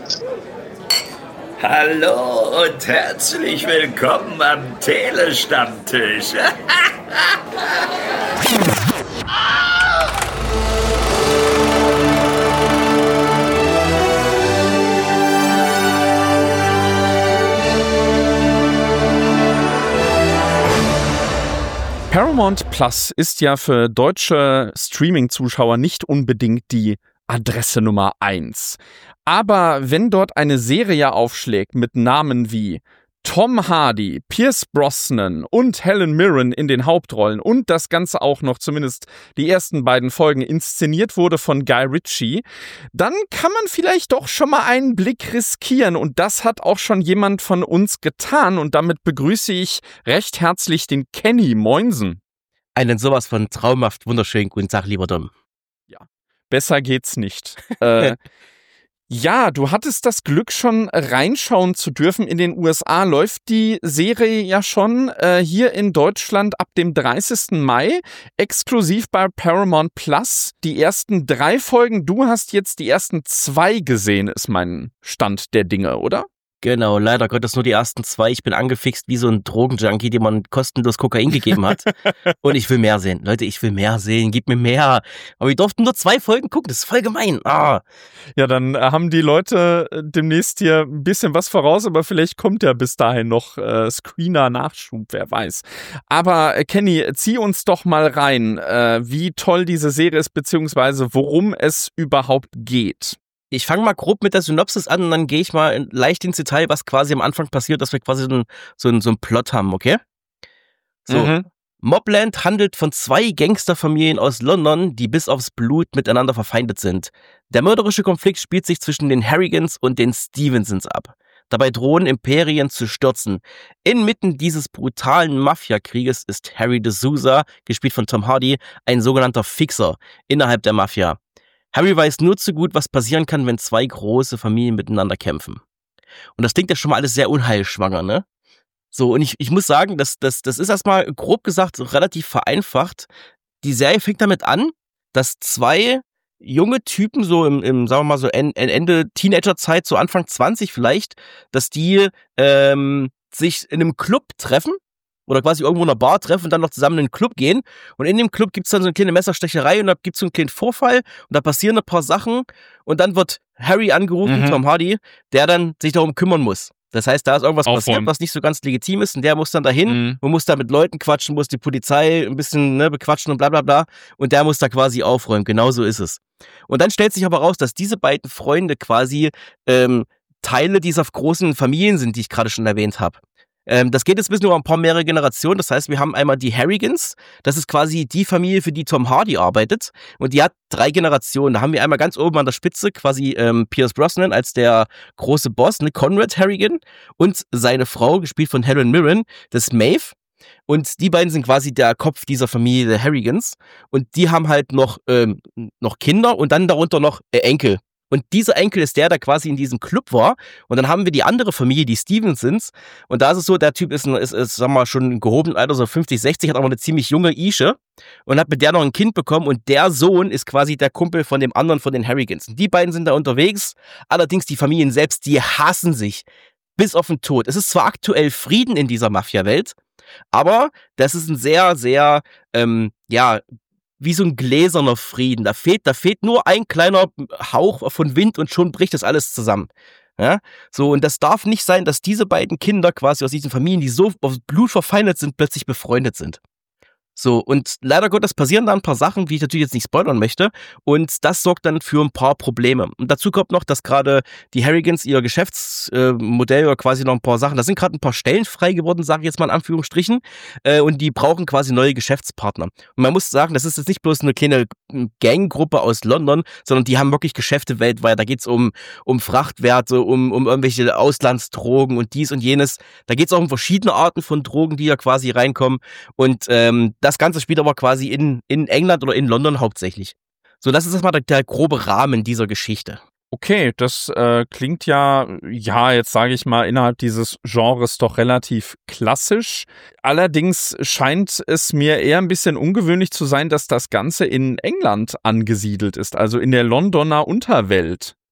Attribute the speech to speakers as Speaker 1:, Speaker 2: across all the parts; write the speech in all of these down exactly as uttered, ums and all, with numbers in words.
Speaker 1: Hallo und herzlich willkommen am Telestammtisch.
Speaker 2: Paramount Plus ist ja für deutsche Streaming-Zuschauer nicht unbedingt die Adresse Nummer eins. Aber wenn dort eine Serie aufschlägt mit Namen wie Tom Hardy, Pierce Brosnan und Helen Mirren in den Hauptrollen und das Ganze auch noch zumindest die ersten beiden Folgen inszeniert wurde von Guy Ritchie, dann kann man vielleicht doch schon mal einen Blick riskieren und das hat auch schon jemand von uns getan und damit begrüße ich recht herzlich den Kenny. Moinsen.
Speaker 3: Einen sowas von traumhaft wunderschönen guten Tag, lieber Dom.
Speaker 2: Ja, besser geht's nicht. äh, Ja, du hattest das Glück, schon reinschauen zu dürfen. In den U S A läuft die Serie ja schon, äh, hier in Deutschland ab dem dreißigsten Mai, exklusiv bei Paramount Plus. Die ersten drei Folgen, du hast jetzt die ersten zwei gesehen, ist mein Stand der Dinge, oder?
Speaker 3: Genau, leider Gottes nur die ersten zwei. Ich bin angefixt wie so ein Drogenjunkie, dem man kostenlos Kokain gegeben hat. Und ich will mehr sehen. Leute, ich will mehr sehen. Gib mir mehr. Aber wir durften nur zwei Folgen gucken. Das ist voll gemein. Ah.
Speaker 2: Ja, dann haben die Leute demnächst hier ein bisschen was voraus, aber vielleicht kommt ja bis dahin noch äh, Screener-Nachschub, wer weiß. Aber äh, Kenny, zieh uns doch mal rein, äh, wie toll diese Serie ist, beziehungsweise worum es überhaupt geht.
Speaker 3: Ich fange mal grob mit der Synopsis an und dann gehe ich mal leicht ins Detail, was quasi am Anfang passiert, dass wir quasi so einen so ein, so ein Plot haben, okay? So, mhm. Mobland handelt von zwei Gangsterfamilien aus London, die bis aufs Blut miteinander verfeindet sind. Der mörderische Konflikt spielt sich zwischen den Harrigans und den Stevensons ab. Dabei drohen Imperien zu stürzen. Inmitten dieses brutalen Mafia-Krieges ist Harry de Souza, gespielt von Tom Hardy, ein sogenannter Fixer innerhalb der Mafia. Harry weiß nur zu gut, was passieren kann, wenn zwei große Familien miteinander kämpfen. Und das klingt ja schon mal alles sehr unheilschwanger, ne? So, und ich, ich muss sagen, das, das, das ist erstmal grob gesagt relativ vereinfacht. Die Serie fängt damit an, dass zwei junge Typen, so im, im sagen wir mal so Ende Teenagerzeit, so Anfang zwanzig vielleicht, dass die ähm, sich in einem Club treffen. Oder quasi irgendwo in einer Bar treffen und dann noch zusammen in den Club gehen. Und in dem Club gibt's dann so eine kleine Messerstecherei und da gibt's so einen kleinen Vorfall und da passieren ein paar Sachen und dann wird Harry angerufen, mhm. Tom Hardy, der dann sich darum kümmern muss. Das heißt, da ist irgendwas Aufräumen. passiert, was nicht so ganz legitim ist und der muss dann dahin mhm. und muss da mit Leuten quatschen, muss die Polizei ein bisschen ne, bequatschen und bla bla bla und der muss da quasi aufräumen. Genau so ist es. Und dann stellt sich aber raus, dass diese beiden Freunde quasi ähm, Teile dieser großen Familien sind, die ich gerade schon erwähnt habe. Ähm, das geht jetzt bis nur um ein paar mehrere Generationen. Das heißt, wir haben einmal die Harrigans. Das ist quasi die Familie, für die Tom Hardy arbeitet. Und die hat drei Generationen. Da haben wir einmal ganz oben an der Spitze quasi ähm, Pierce Brosnan als der große Boss, ne, Conrad Harrigan. Und seine Frau, gespielt von Helen Mirren, das ist Maeve. Und die beiden sind quasi der Kopf dieser Familie der Harrigans. Und die haben halt noch, ähm, noch Kinder und dann darunter noch äh, Enkel. Und dieser Enkel ist der, der quasi in diesem Club war. Und dann haben wir die andere Familie, die Stevensons. Und da ist es so, der Typ ist, ein, ist, ist sagen wir mal, schon im gehobenen Alter, so fünfzig, sechzig, hat aber eine ziemlich junge Ische und hat mit der noch ein Kind bekommen. Und der Sohn ist quasi der Kumpel von dem anderen, von den Harrigans. Und die beiden sind da unterwegs. Allerdings die Familien selbst, die hassen sich bis auf den Tod. Es ist zwar aktuell Frieden in dieser Mafia-Welt, aber das ist ein sehr, sehr, ähm, ja, wie so ein gläserner Frieden. Da fehlt, da fehlt nur ein kleiner Hauch von Wind und schon bricht das alles zusammen. Ja? So, und das darf nicht sein, dass diese beiden Kinder quasi aus diesen Familien, die so aufs Blut verfeindet sind, plötzlich befreundet sind. So, und leider Gottes passieren da ein paar Sachen, wie ich natürlich jetzt nicht spoilern möchte. Und das sorgt dann für ein paar Probleme. Und dazu kommt noch, dass gerade die Harrigans ihr Geschäftsmodell äh, oder quasi noch ein paar Sachen, da sind gerade ein paar Stellen frei geworden, sage ich jetzt mal in Anführungsstrichen. Äh, und die brauchen quasi neue Geschäftspartner. Und man muss sagen, das ist jetzt nicht bloß eine kleine Ganggruppe aus London, sondern die haben wirklich Geschäfte weltweit. Da geht's um, um Frachtwerte, um, um irgendwelche Auslandsdrogen und dies und jenes. Da geht's auch um verschiedene Arten von Drogen, die da quasi reinkommen. Und ähm, das Ganze spielt aber quasi in, in England oder in London hauptsächlich. So, das ist erstmal der, der grobe Rahmen dieser Geschichte.
Speaker 2: Okay, das äh, klingt ja, ja, jetzt sage ich mal, innerhalb dieses Genres doch relativ klassisch. Allerdings scheint es mir eher ein bisschen ungewöhnlich zu sein, dass das Ganze in England angesiedelt ist, also in der Londoner Unterwelt.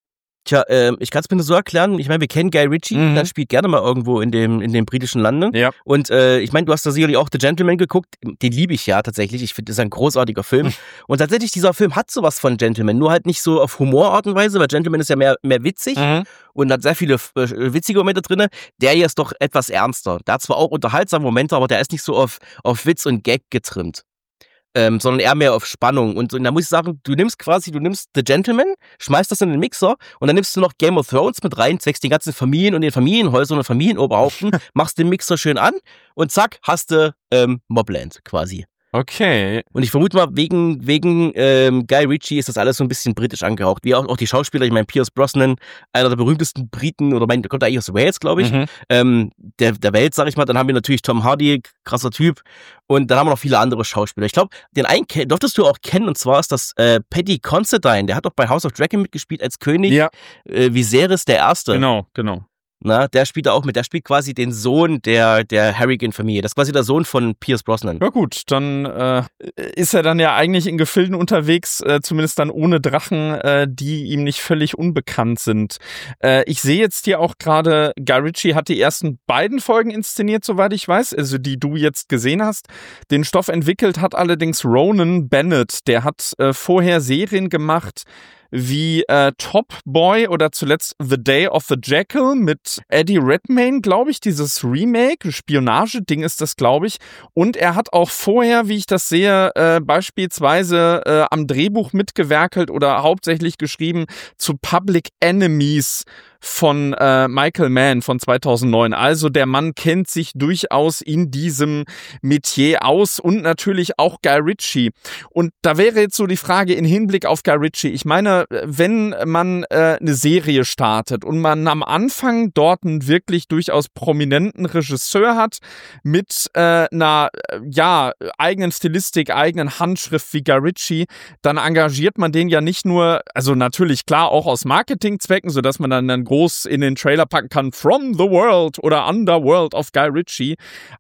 Speaker 3: Tja, äh, ich kann es mir nur so erklären, ich meine, wir kennen Guy Ritchie, mhm. der spielt gerne mal irgendwo in dem in dem britischen Lande.
Speaker 2: Ja.
Speaker 3: Und äh, ich meine, du hast da sicherlich auch The Gentleman geguckt, den liebe ich ja tatsächlich, ich finde, das ist ein großartiger Film. Und tatsächlich, dieser Film hat sowas von Gentleman, nur halt nicht so auf Humorart und Weise, weil Gentleman ist ja mehr, mehr witzig mhm. und hat sehr viele äh, witzige Momente drin. Der hier ist doch etwas ernster. Der hat zwar auch unterhaltsame Momente, aber der ist nicht so auf, auf Witz und Gag getrimmt. Ähm, sondern eher mehr auf Spannung. Und, und da muss ich sagen, du nimmst quasi, du nimmst The Gentleman, schmeißt das in den Mixer und dann nimmst du noch Game of Thrones mit rein, zwächst den ganzen Familien und den Familienhäusern und Familienoberhaupten, machst den Mixer schön an und zack, hast du ähm, Mobland quasi.
Speaker 2: Okay.
Speaker 3: Und ich vermute mal, wegen, wegen ähm, Guy Ritchie ist das alles so ein bisschen britisch angehaucht. Wie auch, auch die Schauspieler, ich meine, Pierce Brosnan, einer der berühmtesten Briten, oder mein, der kommt eigentlich aus Wales, glaube ich, mhm. ähm, der, der Welt, sag ich mal. Dann haben wir natürlich Tom Hardy, krasser Typ. Und dann haben wir noch viele andere Schauspieler. Ich glaube, den einen durftest du auch kennen, und zwar ist das äh, Paddy Considine. Der hat doch bei House of Dragon mitgespielt als König.
Speaker 2: Ja.
Speaker 3: Äh, Viserys der Erste.
Speaker 2: Genau, genau.
Speaker 3: Na, der spielt da auch mit. Der spielt quasi den Sohn der, der Harrigan-Familie. Das ist quasi der Sohn von Pierce Brosnan.
Speaker 2: Ja gut, dann äh, ist er dann ja eigentlich in Gefilden unterwegs, äh, zumindest dann ohne Drachen, äh, die ihm nicht völlig unbekannt sind. Äh, ich sehe jetzt hier auch gerade, Guy Ritchie hat die ersten beiden Folgen inszeniert, soweit ich weiß, also die du jetzt gesehen hast. Den Stoff entwickelt hat allerdings Ronan Bennett. Der hat äh, vorher Serien gemacht, wie äh, Top Boy oder zuletzt The Day of the Jackal mit Eddie Redmayne, glaube ich, dieses Remake, Spionageding ist das, glaube ich. Und er hat auch vorher, wie ich das sehe, äh, beispielsweise äh, am Drehbuch mitgewerkelt oder hauptsächlich geschrieben zu Public Enemies von äh, Michael Mann von zweitausendneun. Also der Mann kennt sich durchaus in diesem Metier aus und natürlich auch Guy Ritchie. Und da wäre jetzt so die Frage in Hinblick auf Guy Ritchie. Ich meine, wenn man äh, eine Serie startet und man am Anfang dort einen wirklich durchaus prominenten Regisseur hat mit äh, einer ja eigenen Stilistik, eigenen Handschrift wie Guy Ritchie, dann engagiert man den ja nicht nur, also natürlich klar auch aus Marketingzwecken, sodass man dann, dann groß in den Trailer packen kann, From the World oder Underworld of Guy Ritchie.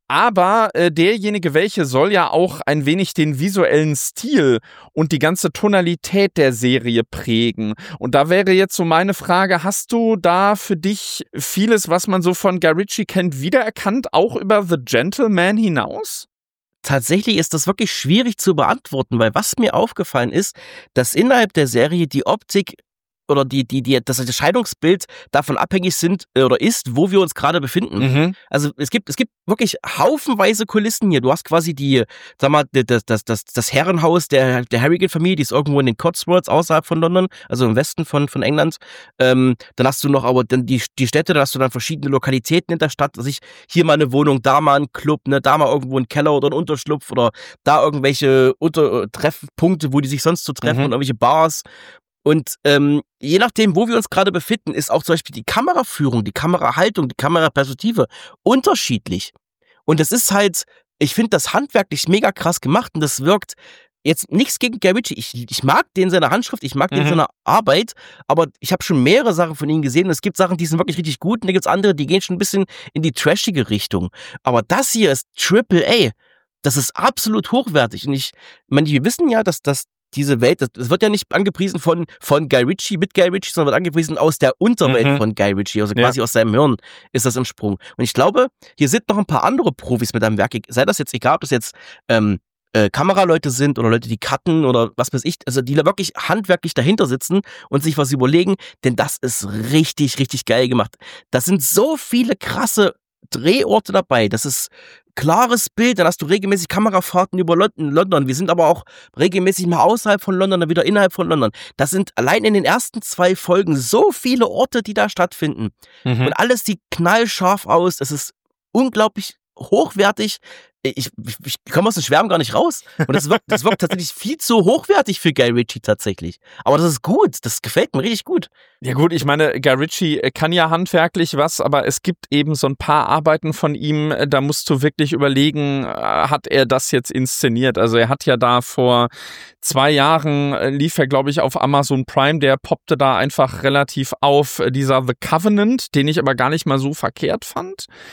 Speaker 2: Aber äh, derjenige, welche soll ja auch ein wenig den visuellen Stil und die ganze Tonalität der Serie prägen. Und da wäre jetzt so meine Frage, hast du da für dich vieles, was man so von Guy Ritchie kennt, wiedererkannt, auch über The Gentleman hinaus?
Speaker 3: Tatsächlich ist das wirklich schwierig zu beantworten, weil was mir aufgefallen ist, dass innerhalb der Serie die Optik oder die, die, die, das Erscheinungsbild davon abhängig sind oder ist, wo wir uns gerade befinden. Mhm. Also es gibt, es gibt wirklich haufenweise Kulissen hier. Du hast quasi die, sag mal, das, das, das, das Herrenhaus der, der Harrigan-Familie, die ist irgendwo in den Cotswolds außerhalb von London, also im Westen von, von England. Ähm, dann hast du noch aber dann die, die Städte, da hast du dann verschiedene Lokalitäten in der Stadt. Also ich, hier mal eine Wohnung, da mal ein Club, ne, da mal irgendwo ein Keller oder ein Unterschlupf oder da irgendwelche Unter- Treffpunkte, wo die sich sonst so treffen mhm. und irgendwelche Bars. Und ähm, je nachdem, wo wir uns gerade befinden, ist auch zum Beispiel die Kameraführung, die Kamerahaltung, die Kameraperspektive unterschiedlich. Und das ist halt, ich finde das handwerklich mega krass gemacht und das wirkt jetzt nichts gegen Guy Ritchie. Ich, ich mag den seine Handschrift, ich mag mhm. den seine Arbeit, aber ich habe schon mehrere Sachen von ihm gesehen und es gibt Sachen, die sind wirklich richtig gut und da gibt es andere, die gehen schon ein bisschen in die trashige Richtung. Aber das hier ist Triple A. Das ist absolut hochwertig und ich meine, wir wissen ja, dass das diese Welt, das, das wird ja nicht angepriesen von, von Guy Ritchie mit Guy Ritchie, sondern wird angepriesen aus der Unterwelt mhm. von Guy Ritchie, also quasi ja. aus seinem Hirn ist das entsprungen. Und ich glaube, hier sind noch ein paar andere Profis mit am Werk, sei das jetzt egal, ob das jetzt ähm, äh, Kameraleute sind oder Leute, die cutten oder was weiß ich, also die da wirklich handwerklich dahinter sitzen und sich was überlegen, denn das ist richtig, richtig geil gemacht. Das sind so viele krasse Drehorte dabei, das ist klares Bild, dann hast du regelmäßig Kamerafahrten über London. Wir sind aber auch regelmäßig mal außerhalb von London, dann wieder innerhalb von London. Das sind allein in den ersten zwei Folgen so viele Orte, die da stattfinden. Mhm. Und alles sieht knallscharf aus. Es ist unglaublich hochwertig. Ich, ich, ich komme aus dem Schwärmen gar nicht raus. Und das wirkt, das wirkt tatsächlich viel zu hochwertig für Guy Ritchie tatsächlich. Aber das ist gut. Das gefällt mir richtig gut.
Speaker 2: Ja gut, ich meine, Guy Ritchie kann ja handwerklich was, aber es gibt eben so ein paar Arbeiten von ihm, da musst du wirklich überlegen, hat er das jetzt inszeniert? Also er hat ja da vor zwei Jahren, lief er glaube ich auf Amazon Prime, der poppte da einfach relativ auf, dieser The Covenant, den ich aber gar nicht mal so verkehrt fand.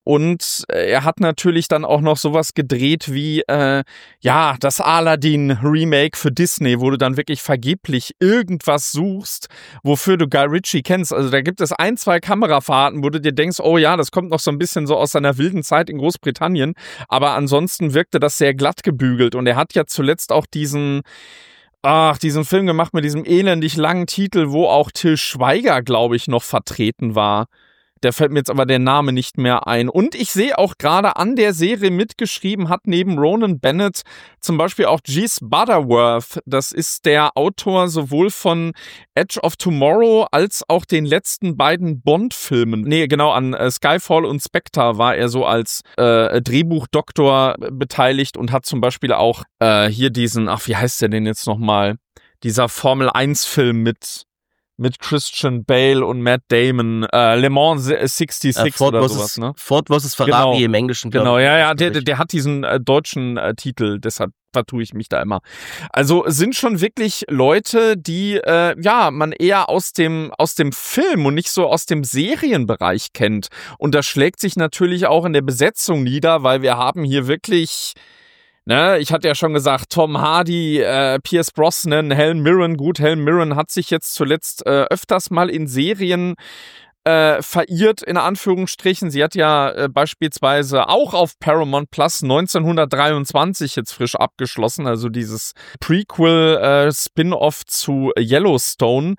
Speaker 2: Und er hat natürlich dann auch noch sowas gedreht wie, äh, ja, das Aladdin-Remake für Disney, wo du dann wirklich vergeblich irgendwas suchst, wofür du Guy Ritchie kennst. Also da gibt es ein, zwei Kamerafahrten, wo du dir denkst, oh ja, das kommt noch so ein bisschen so aus seiner wilden Zeit in Großbritannien. Aber ansonsten wirkte das sehr glatt gebügelt. Und er hat ja zuletzt auch diesen... Ach, diesen Film gemacht mit diesem elendig langen Titel, wo auch Til Schweiger, glaube ich, noch vertreten war. Der fällt mir jetzt aber der Name nicht mehr ein. Und ich sehe auch gerade an der Serie mitgeschrieben, hat neben Ronan Bennett zum Beispiel auch Geese Butterworth. Das ist der Autor sowohl von Edge of Tomorrow als auch den letzten beiden Bond-Filmen. Nee, genau, an äh, Skyfall und Spectre war er so als äh, Drehbuchdoktor beteiligt und hat zum Beispiel auch äh, hier diesen, ach, wie heißt der denn jetzt nochmal? Dieser Formel eins Film mit... mit Christian Bale und Matt Damon, äh, Le Mans sechsundsechzig
Speaker 3: äh, Ford
Speaker 2: oder
Speaker 3: versus,
Speaker 2: sowas, ne?
Speaker 3: Ford versus Ferrari
Speaker 2: genau.
Speaker 3: im Englischen.
Speaker 2: Genau, ja, ja, der, der hat diesen äh, deutschen äh, Titel, deshalb vertue ich mich da immer. Also sind schon wirklich Leute, die, äh, ja, man eher aus dem, aus dem Film und nicht so aus dem Serienbereich kennt. Und das schlägt sich natürlich auch in der Besetzung nieder, weil wir haben hier wirklich... Ne, ich hatte ja schon gesagt, Tom Hardy, äh, Pierce Brosnan, Helen Mirren. Gut, Helen Mirren hat sich jetzt zuletzt äh, öfters mal in Serien äh, verirrt, in Anführungsstrichen. Sie hat ja äh, beispielsweise auch auf Paramount Plus neunzehnhundertdreiundzwanzig jetzt frisch abgeschlossen, also dieses Prequel-Spin-Off äh, zu Yellowstone.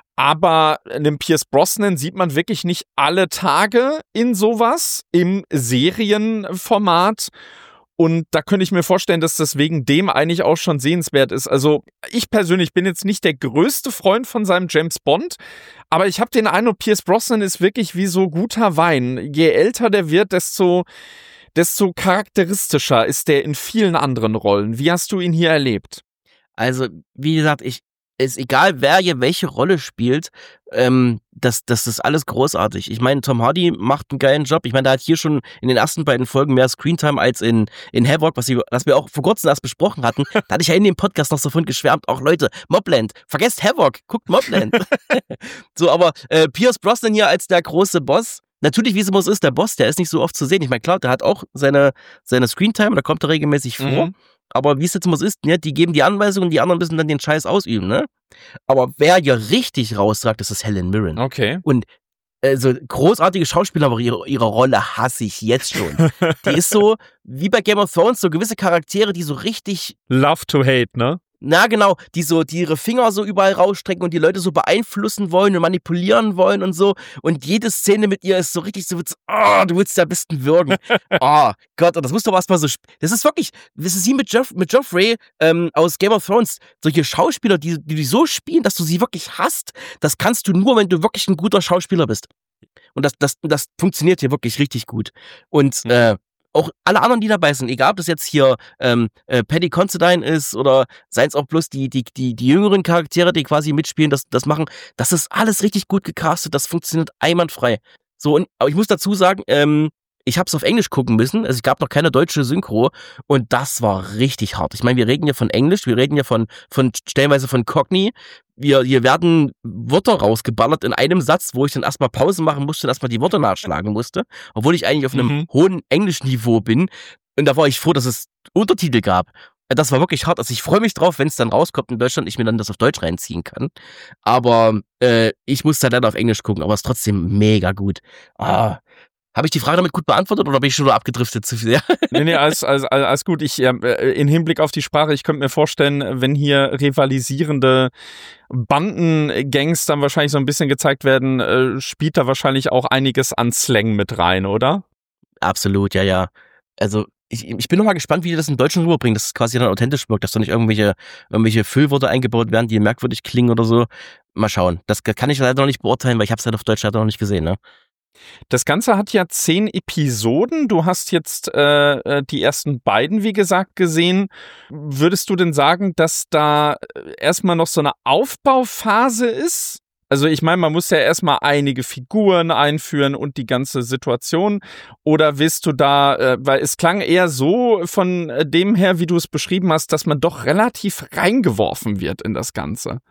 Speaker 2: Aber einem Pierce Brosnan sieht man wirklich nicht alle Tage in sowas im Serienformat. Und da könnte ich mir vorstellen, dass das wegen dem eigentlich auch schon sehenswert ist. Also ich persönlich bin jetzt nicht der größte Freund von seinem James Bond, aber ich habe den Eindruck, Pierce Brosnan ist wirklich wie so guter Wein. Je älter der wird, desto, desto charakteristischer ist der in vielen anderen Rollen. Wie hast du ihn hier erlebt?
Speaker 3: Also, wie gesagt, ich ist egal, wer hier welche Rolle spielt, ähm, das, das ist alles großartig. Ich meine, Tom Hardy macht einen geilen Job. Ich meine, der hat hier schon in den ersten beiden Folgen mehr Screentime als in, in Havoc, was, ich, was wir auch vor kurzem erst besprochen hatten. Da hatte ich ja in dem Podcast noch so von geschwärmt. Auch Leute, Mobland, vergesst Havoc, guckt Mobland. So, aber äh, Pierce Brosnan hier als der große Boss. Natürlich, wie es immer so ist, der Boss, der ist nicht so oft zu sehen. Ich meine, klar, der hat auch seine, seine Screentime, da kommt er regelmäßig vor. Mhm. Aber wie es jetzt immer so ist, ne, die geben die Anweisungen und die anderen müssen dann den Scheiß ausüben, ne? Aber wer ja richtig rausragt, das ist Helen Mirren.
Speaker 2: Okay.
Speaker 3: Und also großartige Schauspieler, aber ihre, ihre Rolle hasse ich jetzt schon. Die ist so, wie bei Game of Thrones, so gewisse Charaktere, die so richtig...
Speaker 2: Love to hate, ne?
Speaker 3: Na genau, die so, die ihre Finger so überall rausstrecken und die Leute so beeinflussen wollen und manipulieren wollen und so. Und jede Szene mit ihr ist so richtig so, oh, du willst ja am besten würgen. Oh Gott, das muss doch erstmal so, das ist wirklich, das ist wie mit, Jeff, mit Joffrey ähm, aus Game of Thrones. Solche Schauspieler, die, die die so spielen, dass du sie wirklich hasst, das kannst du nur, wenn du wirklich ein guter Schauspieler bist. Und das, das, das funktioniert hier wirklich richtig gut. Und, mhm. äh, auch alle anderen, die dabei sind, egal ob das jetzt hier ähm, äh, Paddy Considine ist oder seien es auch bloß die, die, die, die jüngeren Charaktere, die quasi mitspielen, das, das machen, das ist alles richtig gut gecastet, das funktioniert einwandfrei. So, und, aber ich muss dazu sagen, ähm, ich habe es auf Englisch gucken müssen, also es gab noch keine deutsche Synchro und das war richtig hart. Ich meine, wir reden ja von Englisch, wir reden ja von, von stellenweise von Cockney. Wir, hier werden Wörter rausgeballert in einem Satz, wo ich dann erstmal Pause machen musste und erstmal die Wörter nachschlagen musste, obwohl ich eigentlich auf einem mhm. hohen Englischniveau bin. Und da war ich froh, dass es Untertitel gab. Das war wirklich hart. Also ich freue mich drauf, wenn es dann rauskommt in Deutschland, ich mir dann das auf Deutsch reinziehen kann. Aber äh, ich musste dann auf Englisch gucken, aber es ist trotzdem mega gut. Ah. Habe ich die Frage damit gut beantwortet oder bin ich schon nur abgedriftet zu viel?
Speaker 2: nee, nee, alles, alles, alles gut. Ich, äh, in Hinblick auf die Sprache, ich könnte mir vorstellen, wenn hier rivalisierende Bandengangs dann wahrscheinlich so ein bisschen gezeigt werden, äh, spielt da wahrscheinlich auch einiges an Slang mit rein, oder?
Speaker 3: Absolut, ja, ja. Also ich, ich bin nochmal gespannt, wie die das im Deutschen rüberbringen, dass es quasi dann authentisch wirkt, dass da nicht irgendwelche, irgendwelche Füllwörter eingebaut werden, die merkwürdig klingen oder so. Mal schauen. Das kann ich leider noch nicht beurteilen, weil ich habe es halt auf Deutsch leider noch nicht gesehen, ne?
Speaker 2: Das Ganze hat ja zehn Episoden. Du hast jetzt äh, die ersten beiden, wie gesagt, gesehen. Würdest du denn sagen, dass da erstmal noch so eine Aufbauphase ist? Also ich meine, man muss ja erstmal einige Figuren einführen und die ganze Situation. Oder willst du da, äh, weil es klang eher so von dem her, wie du es beschrieben hast, dass man doch relativ reingeworfen wird in das Ganze.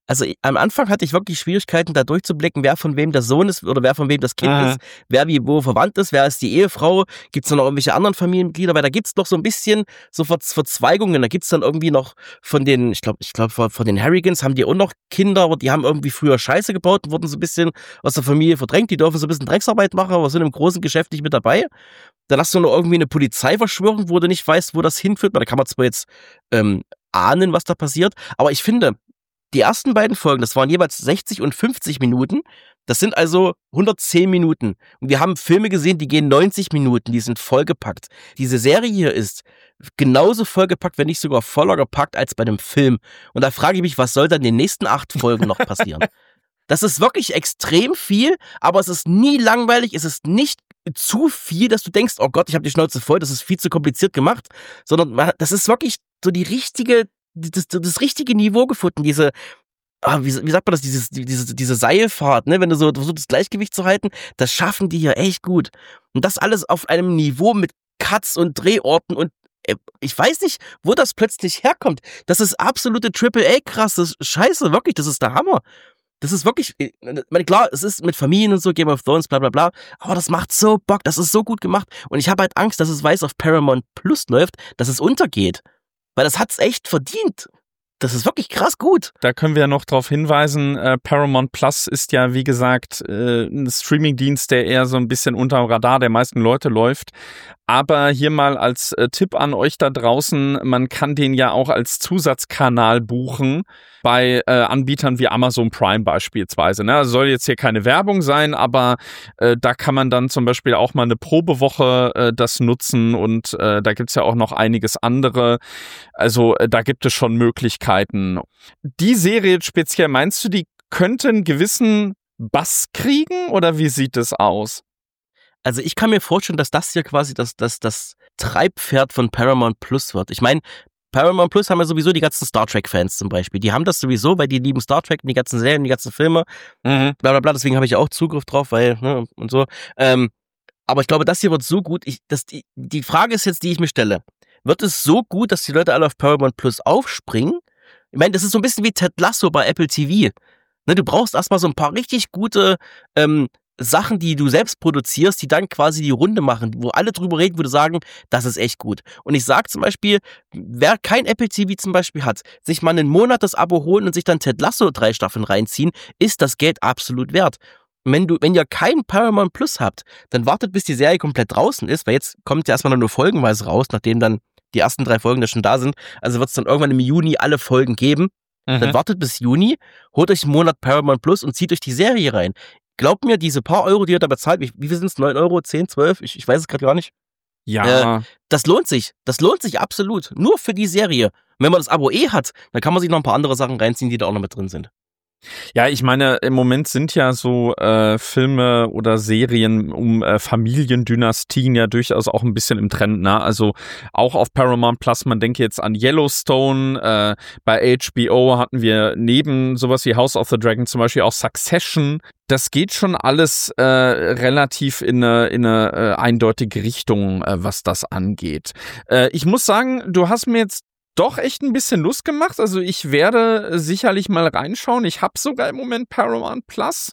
Speaker 3: Also am Anfang hatte ich wirklich Schwierigkeiten, da durchzublicken, wer von wem der Sohn ist oder wer von wem das Kind
Speaker 2: Mhm.
Speaker 3: ist, wer wie wo verwandt ist, wer ist die Ehefrau, gibt es noch irgendwelche anderen Familienmitglieder, weil da gibt es noch so ein bisschen so Ver Verzweigungen, da gibt es dann irgendwie noch von den, ich glaube, ich glaube von, von den Harrigans haben die auch noch Kinder, aber die haben irgendwie früher Scheiße gebaut und wurden so ein bisschen aus der Familie verdrängt, die dürfen so ein bisschen Drecksarbeit machen, aber sind im großen Geschäft nicht mit dabei. Dann hast du noch irgendwie eine Polizeiverschwörung, wo du nicht weißt, wo das hinführt, da kann man zwar jetzt ähm, ahnen, was da passiert, aber ich finde, die ersten beiden Folgen, das waren jeweils sechzig und fünfzig Minuten. Das sind also hundertzehn Minuten. Und wir haben Filme gesehen, die gehen neunzig Minuten, die sind vollgepackt. Diese Serie hier ist genauso vollgepackt, wenn nicht sogar voller gepackt als bei dem Film. Und da frage ich mich, was soll dann in den nächsten acht Folgen noch passieren? Das ist wirklich extrem viel, aber es ist nie langweilig, es ist nicht zu viel, dass du denkst, oh Gott, ich habe die Schnauze voll, das ist viel zu kompliziert gemacht, sondern das ist wirklich so die richtige Das, das richtige Niveau gefunden, diese, ah, wie, wie sagt man das, dieses, diese, diese Seilfahrt, ne, wenn du so versuchst, das Gleichgewicht zu halten, das schaffen die hier echt gut. Und das alles auf einem Niveau mit Cuts und Drehorten und äh, ich weiß nicht, wo das plötzlich herkommt. Das ist absolute Triple A krasse Scheiße, wirklich, das ist der Hammer. Das ist wirklich, ich meine, klar, es ist mit Familien und so, Game of Thrones, bla bla bla, aber das macht so Bock, das ist so gut gemacht. Und ich habe halt Angst, dass es, weil es auf Paramount Plus läuft, dass es untergeht. Weil das hat's echt verdient. Das ist wirklich krass gut.
Speaker 2: Da können wir noch darauf hinweisen, äh, Paramount Plus ist ja, wie gesagt, äh, ein Streamingdienst, der eher so ein bisschen unter dem Radar der meisten Leute läuft. Aber hier mal als äh, Tipp an euch da draußen, man kann den ja auch als Zusatzkanal buchen bei äh, Anbietern wie Amazon Prime beispielsweise. Ne? Also soll jetzt hier keine Werbung sein, aber äh, da kann man dann zum Beispiel auch mal eine Probewoche äh, das nutzen und äh, da gibt's ja auch noch einiges andere. Also äh, da gibt es schon Möglichkeiten. Die Serie speziell, meinst du, die könnte einen gewissen Bass kriegen oder wie sieht es aus?
Speaker 3: Also ich kann mir vorstellen, dass das hier quasi das, das, das Treibpferd von Paramount Plus wird. Ich meine, Paramount Plus haben ja sowieso die ganzen Star Trek-Fans zum Beispiel. Die haben das sowieso, weil die lieben Star Trek, die ganzen Serien, die ganzen Filme, mhm. bla bla bla. Deswegen habe ich auch Zugriff drauf, weil, ne, und so. Ähm, aber ich glaube, das hier wird so gut. Ich, das, die, die Frage ist jetzt, die ich mir stelle. Wird es so gut, dass die Leute alle auf Paramount Plus aufspringen? Ich meine, das ist so ein bisschen wie Ted Lasso bei Apple T V. Ne, du brauchst erstmal so ein paar richtig gute ähm, Sachen, die du selbst produzierst, die dann quasi die Runde machen, wo alle drüber reden, wo du sagen, das ist echt gut. Und ich sag zum Beispiel, wer kein Apple T V zum Beispiel hat, sich mal einen Monat das Abo holen und sich dann Ted Lasso drei Staffeln reinziehen, ist das Geld absolut wert. Und wenn du, wenn ihr kein Paramount Plus habt, dann wartet, bis die Serie komplett draußen ist, weil jetzt kommt ja erstmal nur folgenweise raus, nachdem dann die ersten drei Folgen da schon da sind. Also wird es dann irgendwann im Juni alle Folgen geben. Mhm. Dann wartet bis Juni, holt euch einen Monat Paramount Plus und zieht euch die Serie rein. Glaubt mir, diese paar Euro, die ihr da bezahlt, wie, wie viel sind es? neun Euro, zehn, zwölf? Ich, ich weiß es gerade gar nicht.
Speaker 2: Ja.
Speaker 3: Äh, das lohnt sich. Das lohnt sich absolut. Nur für die Serie. Und wenn man das Abo eh hat, dann kann man sich noch ein paar andere Sachen reinziehen, die da auch noch mit drin sind.
Speaker 2: Ja, ich meine, im Moment sind ja so äh, Filme oder Serien um äh, Familiendynastien ja durchaus auch ein bisschen im Trend, ne? Also auch auf Paramount Plus, man denke jetzt an Yellowstone, äh, bei H B O hatten wir neben sowas wie House of the Dragon zum Beispiel auch Succession. Das geht schon alles äh, relativ in eine, in eine äh, eindeutige Richtung, äh, was das angeht. Äh, ich muss sagen, du hast mir jetzt doch echt ein bisschen Lust gemacht. Also ich werde sicherlich mal reinschauen. Ich habe sogar im Moment Paramount Plus.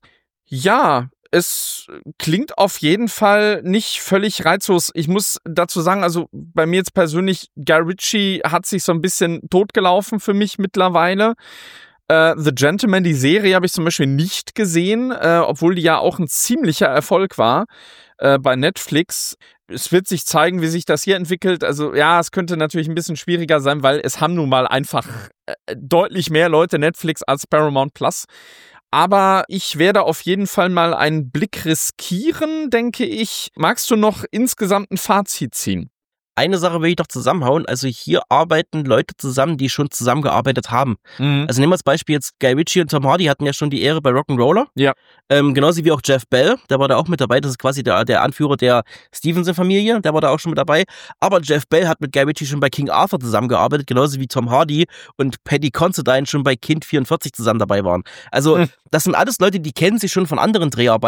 Speaker 2: Ja, es klingt auf jeden Fall nicht völlig reizlos. Ich muss dazu sagen, also bei mir jetzt persönlich, Guy Ritchie hat sich so ein bisschen totgelaufen für mich mittlerweile. Uh, The Gentleman, die Serie habe ich zum Beispiel nicht gesehen, uh, obwohl die ja auch ein ziemlicher Erfolg war uh, bei Netflix. Es wird sich zeigen, wie sich das hier entwickelt. Also ja, es könnte natürlich ein bisschen schwieriger sein, weil es haben nun mal einfach uh, deutlich mehr Leute Netflix als Paramount Plus. Aber ich werde auf jeden Fall mal einen Blick riskieren, denke ich. Magst du noch insgesamt ein Fazit ziehen?
Speaker 3: Eine Sache will ich doch zusammenhauen. Also hier arbeiten Leute zusammen, die schon zusammengearbeitet haben. Mhm. Also nehmen wir als Beispiel jetzt Guy Ritchie und Tom Hardy hatten ja schon die Ehre bei Rock'n'Roller.
Speaker 2: Ja.
Speaker 3: Ähm, genauso wie auch Jeff Bell, der war da auch mit dabei. Das ist quasi der, der Anführer der Stevenson-Familie, der war da auch schon mit dabei. Aber Jeff Bell hat mit Guy Ritchie schon bei King Arthur zusammengearbeitet, genauso wie Tom Hardy und Paddy Considine schon bei Kind vierundvierzig zusammen dabei waren. Also mhm. das sind alles Leute, die kennen sich schon von anderen Dreharbeiten.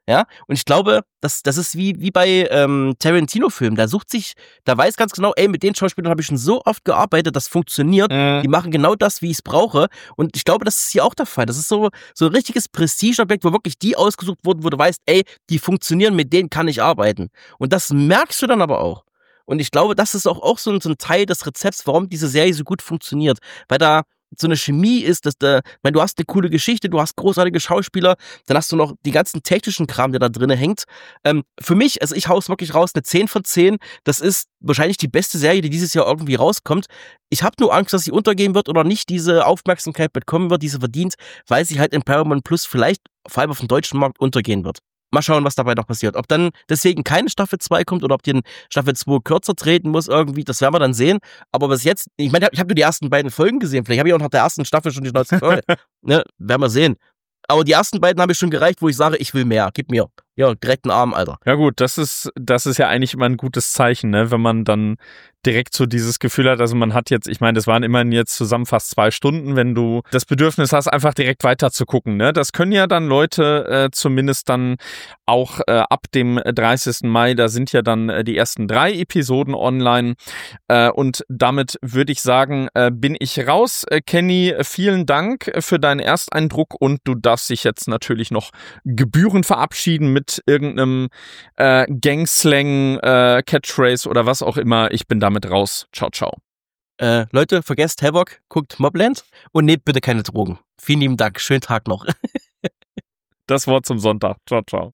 Speaker 3: Ja, und ich glaube, das, das ist wie, wie bei ähm, Tarantino-Filmen. Da sucht sich, da weiß ganz genau, ey, mit den Schauspielern habe ich schon so oft gearbeitet, das funktioniert. Mhm. Die machen genau das, wie ich es brauche. Und ich glaube, das ist hier auch der Fall. Das ist so, so ein richtiges Prestigeobjekt, wo wirklich die ausgesucht wurden, wo du weißt, ey, die funktionieren, mit denen kann ich arbeiten. Und das merkst du dann aber auch. Und ich glaube, das ist auch, auch so, ein, so ein Teil des Rezepts, warum diese Serie so gut funktioniert. Weil da so eine Chemie ist, dass da, weil du hast eine coole Geschichte, du hast großartige Schauspieler, dann hast du noch die ganzen technischen Kram, der da drin hängt. Ähm, für mich, also ich hau's wirklich raus, eine zehn von zehn, das ist wahrscheinlich die beste Serie, die dieses Jahr irgendwie rauskommt. Ich habe nur Angst, dass sie untergehen wird oder nicht diese Aufmerksamkeit bekommen wird, die sie verdient, weil sie halt in Paramount Plus vielleicht, vor allem auf dem deutschen Markt, untergehen wird. Mal schauen, was dabei noch passiert. Ob dann deswegen keine Staffel zwei kommt oder ob die in Staffel zwei kürzer treten muss irgendwie, das werden wir dann sehen. Aber bis jetzt, ich meine, ich habe nur die ersten beiden Folgen gesehen. Vielleicht habe ich auch nach der ersten Staffel schon die neueste Folge. Ne, werden wir sehen. Aber die ersten beiden habe ich schon gereicht, wo ich sage, ich will mehr. Gib mir. Ja, direkt einen Arm, Alter.
Speaker 2: Ja gut, das ist, das ist ja eigentlich immer ein gutes Zeichen, ne? Wenn man dann direkt so dieses Gefühl hat, also man hat jetzt, ich meine, das waren immerhin jetzt zusammen fast zwei Stunden, wenn du das Bedürfnis hast, einfach direkt weiter zu gucken, ne? Das können ja dann Leute äh, zumindest dann auch äh, ab dem dreißigsten Mai, da sind ja dann äh, die ersten drei Episoden online äh, und damit würde ich sagen, äh, bin ich raus. Äh, Kenny, vielen Dank für deinen Ersteindruck und du darfst dich jetzt natürlich noch gebührend verabschieden mit irgendeinem äh, Gangslang, äh, Catchphrase oder was auch immer. Ich bin damit raus. Ciao, ciao.
Speaker 3: Äh, Leute, vergesst Havoc, guckt Mobland und nehmt bitte keine Drogen. Vielen lieben Dank. Schönen Tag noch.
Speaker 2: Das Wort zum Sonntag. Ciao, ciao.